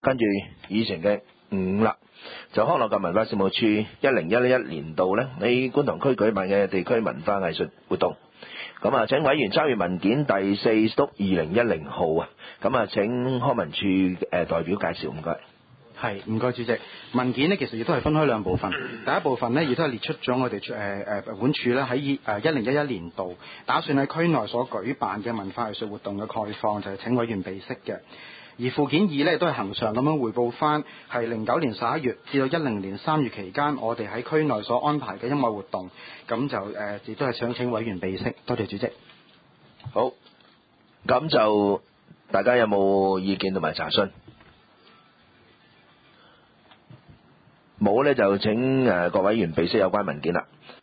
跟住議程嘅5啦，就康樂及文化事務處1011年度咧喺觀塘區舉辦嘅地區文化藝術活動。咁啊，請委員參閱文件第4督2010號啊。咁啊，請康文署代表介紹，唔該。 係，唔該主席。文件呢其實亦都係分開兩部分。第一部分呢亦都係列出咗我哋本署咧喺1011年度打算喺區內所舉辦嘅文化藝術活動嘅概況，就係請委員備悉嘅。而附件2呢都係恆常咁樣匯報翻係09年11月至到10年3月期間我哋喺區內所安排嘅音樂活動，咁就亦都係想請委員備悉。多謝主席。 好，咁就大家有冇意見同埋查詢？冇咧就請各委員備悉有關文件啦。